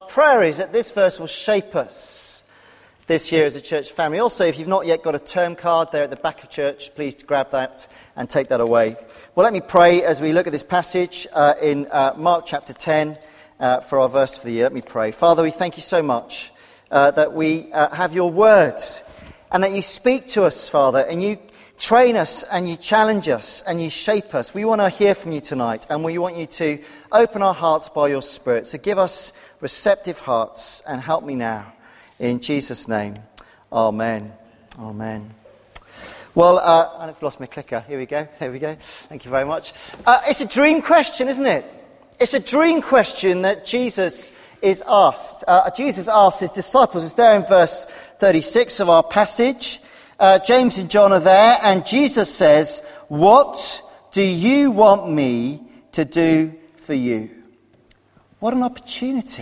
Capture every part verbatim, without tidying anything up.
prayer is that this verse will shape us this year as a church family. Also, if you've not yet got a term card there at the back of church, please grab that and take that away. Well, let me pray as we look at this passage uh, in uh, Mark chapter ten uh, for our verse for the year. Let me pray. Father, we thank you so much uh, that we uh, have your words and that you speak to us, Father, and you train us and you challenge us and you shape us. We want to hear from you tonight, and we want you to open our hearts by your Spirit. So give us receptive hearts and help me now. In Jesus' name, amen. Amen. Well, uh, I've lost my clicker. Here we go. Here we go. Thank you very much. Uh, it's a dream question, isn't it? It's a dream question that Jesus is asked. Uh, Jesus asked his disciples. It's there in verse thirty-six of our passage. Uh, James and John are there, and Jesus says, "What do you want me to do for you?" What an opportunity.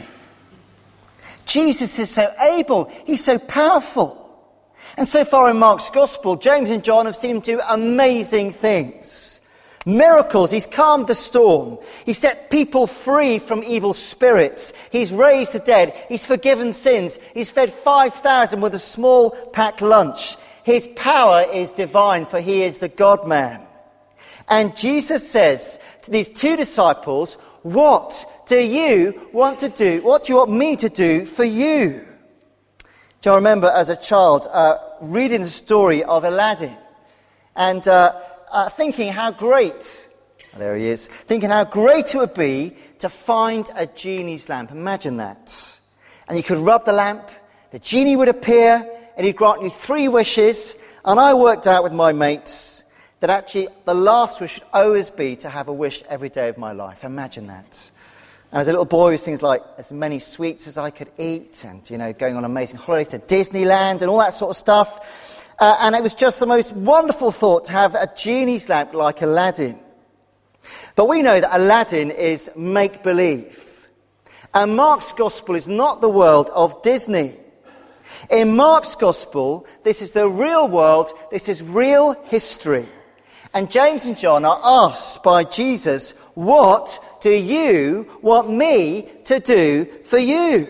Jesus is so able, he's so powerful. And so far in Mark's Gospel, James and John have seen him do amazing things. Miracles, he's calmed the storm. He set people free from evil spirits. He's raised the dead. He's forgiven sins. He's fed five thousand with a small packed lunch. His power is divine, for he is the God-man. And Jesus says to these two disciples, "What do you want to do? What do you want me to do for you?" Do you remember as a child uh, reading the story of Aladdin and uh, uh, thinking how great, oh, there he is, thinking how great it would be to find a genie's lamp. Imagine that. And you could rub the lamp, the genie would appear, and he'd grant you three wishes. And I worked out with my mates that actually the last wish should always be to have a wish every day of my life. Imagine that. And as a little boy, it was things like as many sweets as I could eat, and, you know, going on amazing holidays to Disneyland and all that sort of stuff. Uh, and it was just the most wonderful thought to have a genie's lamp like Aladdin. But we know that Aladdin is make-believe. And Mark's Gospel is not the world of Disney. In Mark's Gospel, this is the real world, this is real history. And James and John are asked by Jesus, "What do you want me to do for you?"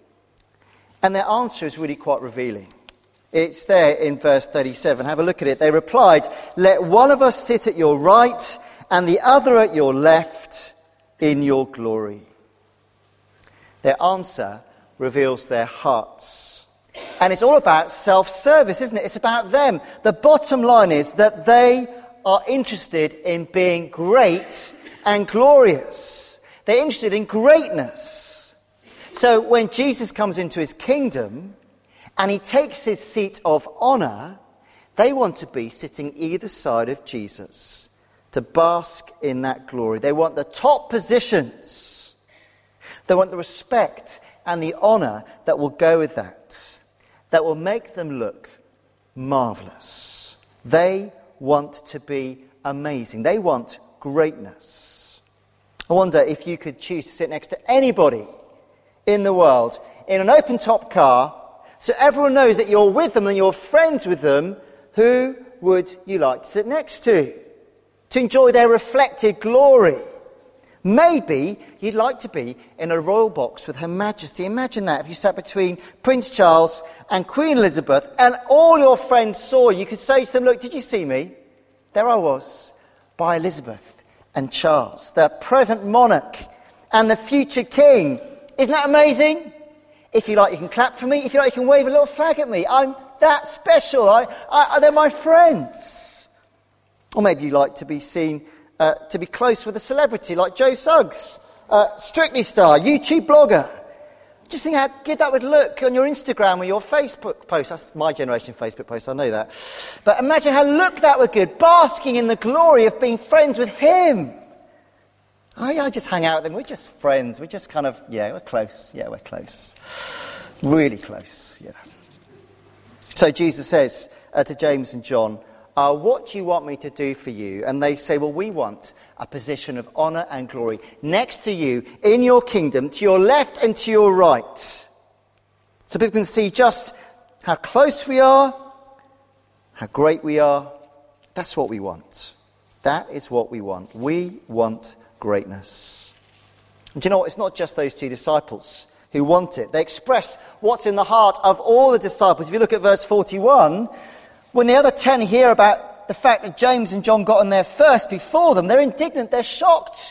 And their answer is really quite revealing. It's there in verse thirty-seven. Have a look at it. They replied, "Let one of us sit at your right and the other at your left in your glory." Their answer reveals their hearts. And it's all about self-service, isn't it? It's about them. The bottom line is that they are interested in being great and glorious. They're interested in greatness. So when Jesus comes into his kingdom and he takes his seat of honour, they want to be sitting either side of Jesus to bask in that glory. They want the top positions. They want the respect and the honour that will go with that, that will make them look marvellous. They want to be amazing. They want greatness. I wonder if you could choose to sit next to anybody in the world in an open-top car so everyone knows that you're with them and you're friends with them. Who would you like to sit next to? To enjoy their reflected glory. Maybe you'd like to be in a royal box with Her Majesty. Imagine that if you sat between Prince Charles and Queen Elizabeth and all your friends saw you. You could say to them, "Look, did you see me? There I was by Elizabeth and Charles, the present monarch and the future king. Isn't that amazing? If you like, you can clap for me. If you like, you can wave a little flag at me. I'm that special. I, I, they're my friends." Or maybe you like to be seen Uh, to be close with a celebrity like Joe Suggs, uh, Strictly star, YouTube blogger. Just think how good that would look on your Instagram or your Facebook post. That's my generation Facebook post, I know that. But imagine how look that would good, basking in the glory of being friends with him. Oh yeah, I just hang out with him. We're just friends. We're just kind of, yeah, we're close. Yeah, we're close. Really close, yeah. So Jesus says uh, to James and John, Uh, what do you want me to do for you? And they say, well, we want a position of honour and glory next to you in your kingdom, to your left and to your right. So people can see just how close we are, how great we are. That's what we want. That is what we want. We want greatness. And do you know what? It's not just those two disciples who want it. They express what's in the heart of all the disciples. If you look at verse forty-one, when the other ten hear about the fact that James and John got on there first before them, they're indignant, they're shocked.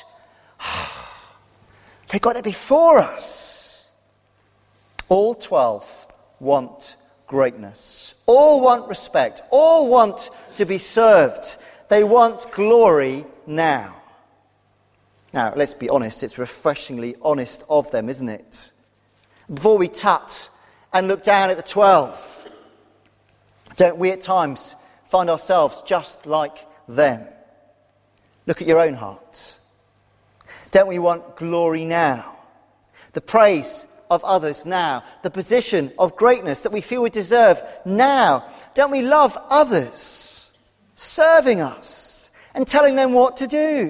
They got there before us. All twelve want greatness. All want respect. All want to be served. They want glory now. Now, let's be honest, it's refreshingly honest of them, isn't it? Before we tut and look down at the twelve, don't we at times find ourselves just like them? Look at your own heart. Don't we want glory now? The praise of others now. The position of greatness that we feel we deserve now. Don't we love others serving us and telling them what to do?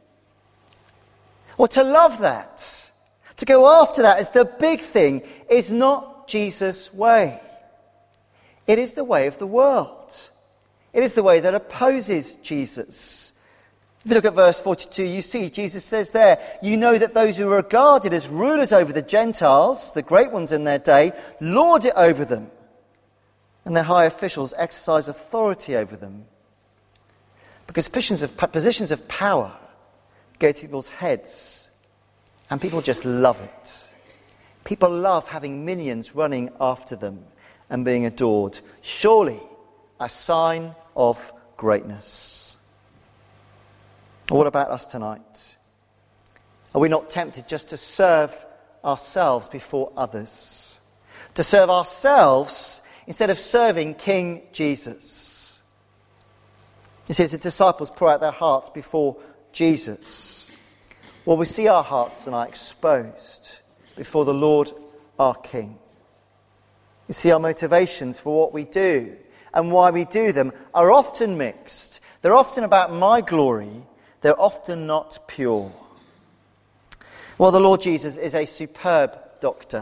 Or to love that, to go after that as the big thing, is not Jesus' way. It is the way of the world. It is the way that opposes Jesus. If you look at verse forty-two, you see Jesus says there, you know that those who are regarded as rulers over the Gentiles, the great ones in their day, lord it over them, and their high officials exercise authority over them. Because positions of, positions of power go to people's heads, and people just love it. People love having minions running after them and being adored. Surely a sign of greatness. What about us tonight? Are we not tempted just to serve ourselves before others? To serve ourselves instead of serving King Jesus? He says the disciples pour out their hearts before Jesus. Well, we see our hearts tonight exposed before the Lord our King. You see, our motivations for what we do and why we do them are often mixed. They're often about my glory. They're often not pure. Well, the Lord Jesus is a superb doctor.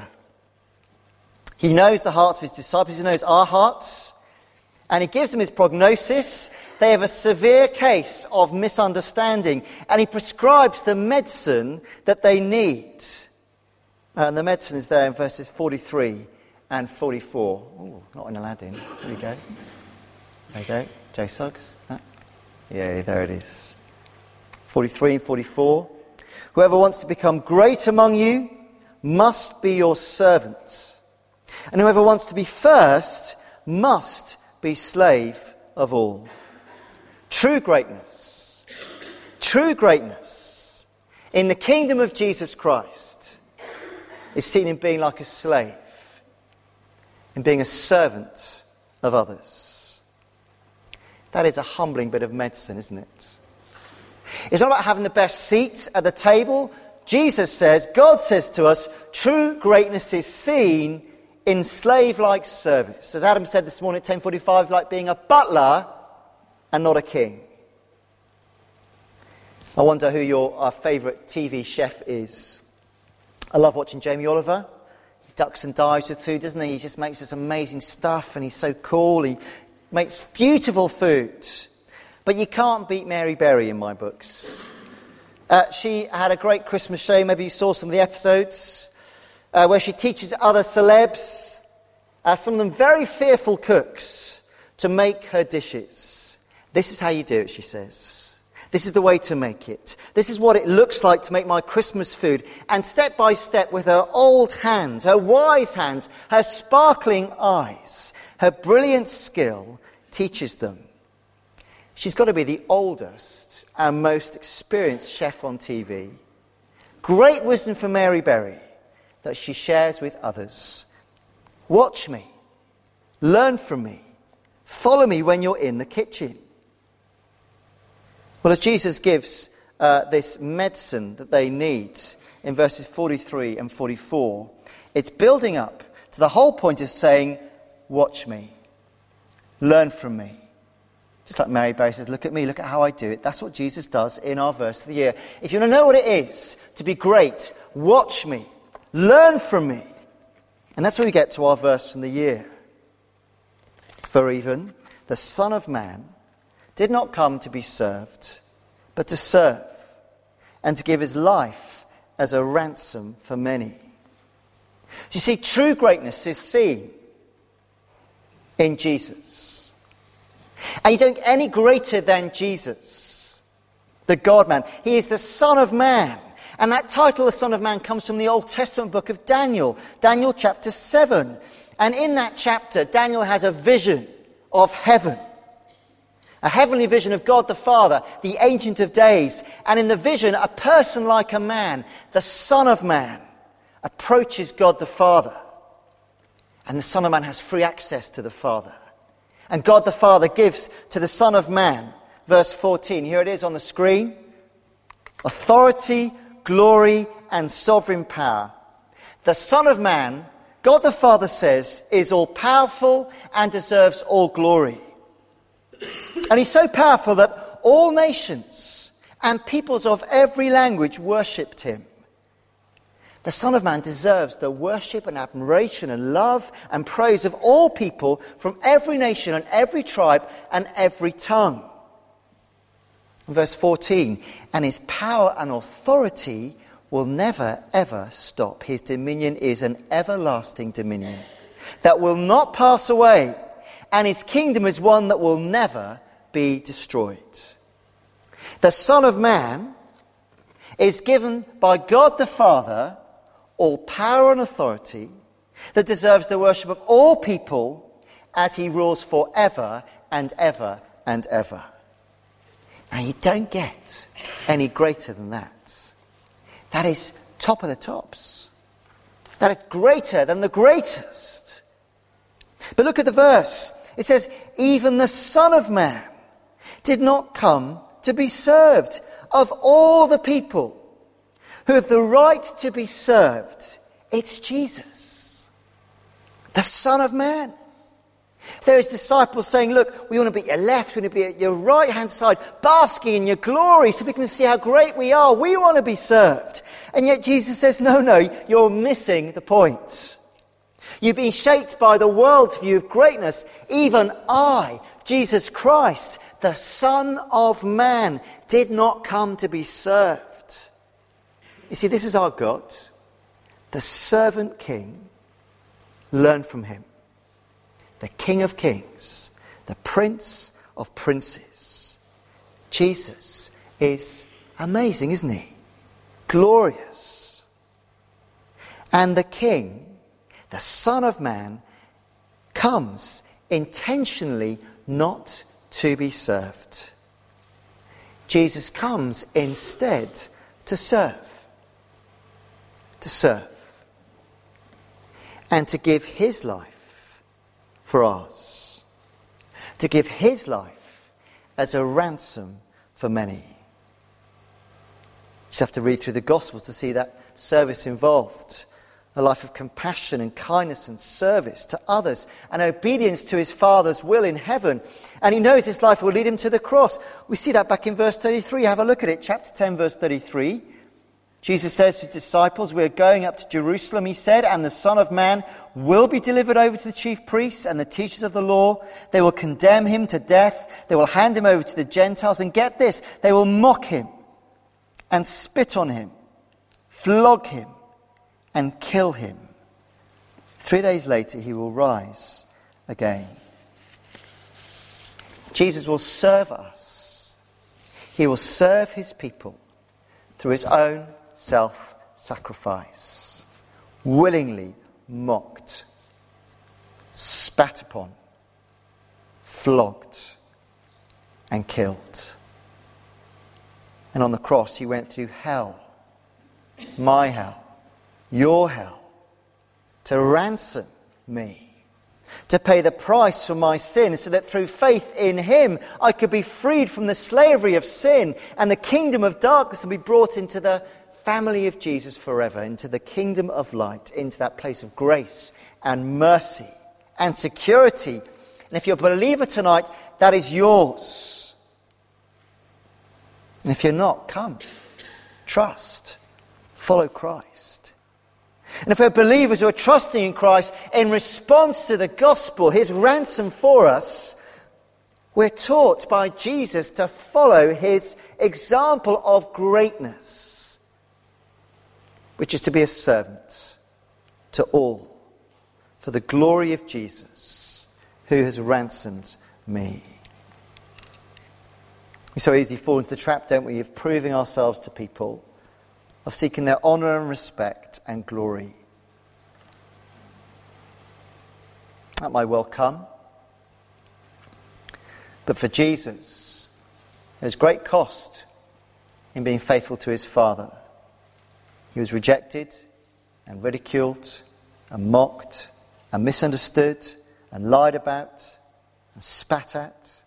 He knows the hearts of his disciples. He knows our hearts. And he gives them his prognosis. They have a severe case of misunderstanding. And he prescribes the medicine that they need. And the medicine is there in verses forty-three and forty-four. Oh, not in Aladdin. There we go. There you go. Joe Suggs. Huh? Yeah, there it is. forty-three and forty-four. Whoever wants to become great among you must be your servant. And whoever wants to be first must be slave of all. True greatness, true greatness in the kingdom of Jesus Christ is seen in being like a slave, in being a servant of others. That is a humbling bit of medicine, isn't it? It's not about having the best seats at the table. Jesus says, God says to us, true greatness is seen in slave-like service. As Adam said this morning at ten forty-five, like being a butler and not a king. I wonder who your uh, favourite T V chef is. I love watching Jamie Oliver. He ducks and dives with food, doesn't he? He just makes this amazing stuff and he's so cool. He makes beautiful food. But you can't beat Mary Berry in my books. Uh, she had a great Christmas show. Maybe you saw some of the episodes uh, where she teaches other celebs, uh, some of them very fearful cooks, to make her dishes. This is how you do it, she says. This is the way to make it. This is what it looks like to make my Christmas food. And step by step, with her old hands, her wise hands, her sparkling eyes, her brilliant skill, teaches them. She's got to be the oldest and most experienced chef on T V. Great wisdom from Mary Berry that she shares with others. Watch me. Learn from me. Follow me when you're in the kitchen. Well, as Jesus gives uh, this medicine that they need in verses forty-three and forty-four, it's building up to the whole point of saying, watch me. Learn from me. Just like Mary Berry says, look at me, look at how I do it. That's what Jesus does in our verse of the year. If you want to know what it is to be great, watch me. Learn from me. And that's where we get to our verse from the year. For even the Son of Man did not come to be served, but to serve, and to give his life as a ransom for many. You see, true greatness is seen in Jesus. And you don't get any greater than Jesus, the God-man. He is the Son of Man. And that title, the Son of Man, comes from the Old Testament book of Daniel, Daniel chapter seven. And in that chapter, Daniel has a vision of heaven. A heavenly vision of God the Father, the Ancient of Days. And in the vision, a person like a man, the Son of Man, approaches God the Father. And the Son of Man has free access to the Father. And God the Father gives to the Son of Man, verse fourteen, here it is on the screen, authority, glory, and sovereign power. The Son of Man, God the Father says, is all-powerful and deserves all glory. And he's so powerful that all nations and peoples of every language worshipped him. The Son of Man deserves the worship and admiration and love and praise of all people from every nation and every tribe and every tongue. Verse fourteen, and his power and authority will never, ever stop. His dominion is an everlasting dominion that will not pass away, and his kingdom is one that will never be destroyed. The Son of Man is given by God the Father all power and authority that deserves the worship of all people as he rules forever and ever and ever. Now, you don't get any greater than that. That is top of the tops. That is greater than the greatest. But look at the verse. It says, even the Son of Man did not come to be served. Of all the people who have the right to be served, it's Jesus, the Son of Man. There is disciples saying, look, we want to be at your left, we want to be at your right-hand side, basking in your glory so we can see how great we are. We want to be served. And yet Jesus says, no, no, you're missing the point. You've been shaped by the world's view of greatness. Even I, Jesus Christ, the Son of Man, did not come to be served. You see, this is our God, the servant king. Learn from him. The King of Kings, the Prince of Princes. Jesus is amazing, isn't he? Glorious. And the King, the Son of Man, comes intentionally not to be served. Jesus comes instead to serve. To serve. And to give his life for ours. To give his life as a ransom for many. You just have to read through the Gospels to see that service involved. A life of compassion and kindness and service to others and obedience to his Father's will in heaven. And he knows his life will lead him to the cross. We see that back in verse thirty-three. Have a look at it. Chapter ten, verse thirty-three. Jesus says to his disciples, we are going up to Jerusalem, he said, and the Son of Man will be delivered over to the chief priests and the teachers of the law. They will condemn him to death. They will hand him over to the Gentiles. And get this, they will mock him and spit on him, flog him and kill him. Three days later, he will rise again. Jesus will serve us. He will serve his people through his own self-sacrifice, willingly mocked, spat upon, flogged, and killed. And on the cross, he went through hell, my hell, your hell, to ransom me, to pay the price for my sin, so that through faith in him, I could be freed from the slavery of sin and the kingdom of darkness and be brought into the family of Jesus forever, into the kingdom of light, into that place of grace and mercy and security. And if you're a believer tonight, that is yours. And if you're not, come, trust, follow Christ. And if we're believers who are trusting in Christ in response to the gospel, his ransom for us, we're taught by Jesus to follow his example of greatness, which is to be a servant to all for the glory of Jesus, who has ransomed me. We so easily fall into the trap, don't we, of proving ourselves to people, of seeking their honour and respect and glory. That might well come. But for Jesus, there's great cost in being faithful to his Father. He was rejected and ridiculed and mocked and misunderstood and lied about and spat at.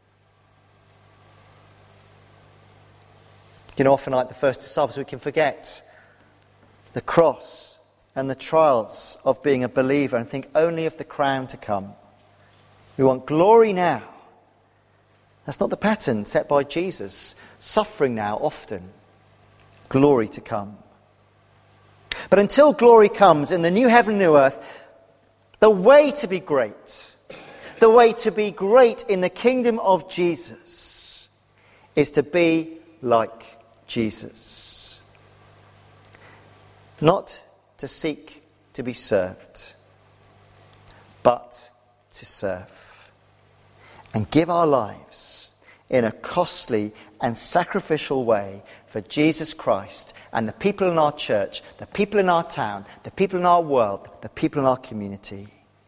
You know, often like the first disciples, we can forget the cross and the trials of being a believer and think only of the crown to come. We want glory now. That's not the pattern set by Jesus. Suffering now, often. Glory to come. But until glory comes in the new heaven and new earth, the way to be great, the way to be great in the kingdom of Jesus is to be like Jesus. Not to seek to be served, but to serve. And give our lives in a costly and sacrificial way for Jesus Christ and the people in our church, the people in our town, the people in our world, the people in our community.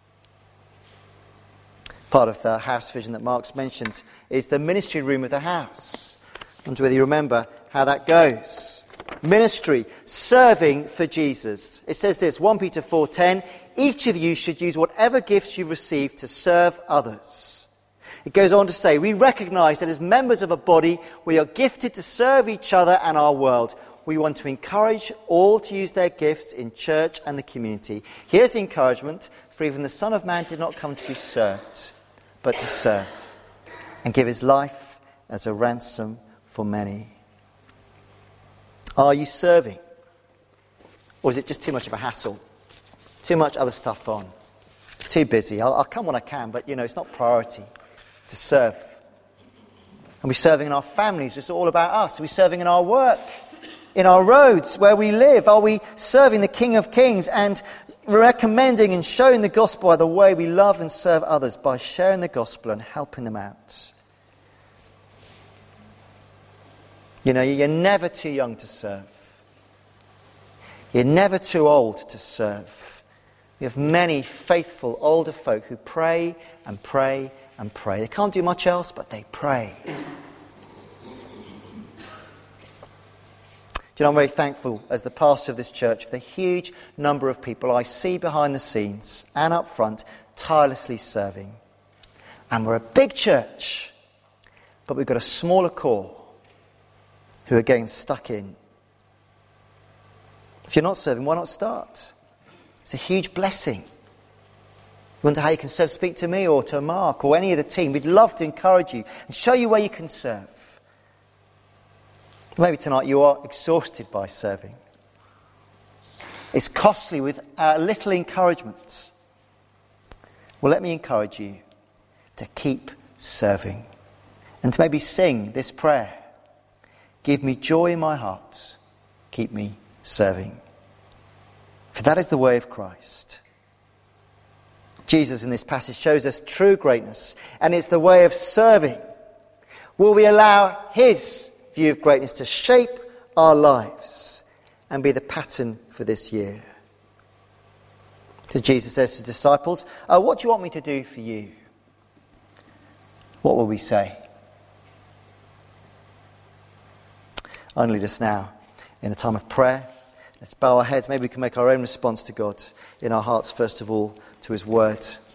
Part of the house vision that Mark's mentioned is the ministry room of the house. I wonder whether you remember how that goes. Ministry, serving for Jesus. It says this, First Peter four ten, each of you should use whatever gifts you've received to serve others. It goes on to say, we recognise that as members of a body, we are gifted to serve each other and our world. We want to encourage all to use their gifts in church and the community. Here's the encouragement, for even the Son of Man did not come to be served, but to serve, and give his life as a ransom for many. Are you serving? Or is it just too much of a hassle? Too much other stuff on? Too busy? I'll, I'll come when I can, but you know, it's not priority to serve. Are we serving in our families? It's all about us. Are we serving in our work? In our roads, where we live? Are we serving the King of Kings and recommending and showing the gospel by the way we love and serve others, by sharing the gospel and helping them out? You know, you're never too young to serve. You're never too old to serve. We have many faithful older folk who pray and pray and pray. They can't do much else, but they pray. Do you know, I'm very thankful as the pastor of this church for the huge number of people I see behind the scenes and up front tirelessly serving. And we're a big church, but we've got a smaller core who are getting stuck in. If you're not serving, why not start? It's a huge blessing. You wonder how you can serve, speak to me or to Mark or any of the team. We'd love to encourage you and show you where you can serve. Maybe tonight you are exhausted by serving. It's costly with uh, little encouragement. Well, let me encourage you to keep serving and to maybe sing this prayer. Give me joy in my heart. Keep me serving. For that is the way of Christ. Jesus in this passage shows us true greatness, and it's the way of serving. Will we allow his view of greatness to shape our lives and be the pattern for this year? So Jesus says to his disciples, oh, what do you want me to do for you? What will we say? I'll lead us now in a time of prayer. Let's bow our heads. Maybe we can make our own response to God in our hearts, first of all, to his word.